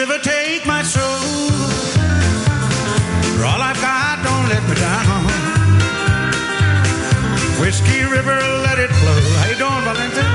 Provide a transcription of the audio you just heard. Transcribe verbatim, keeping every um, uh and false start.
River, take my soul. For all I've got, don't let me down. Whiskey River, let it flow. How you doing, Valente?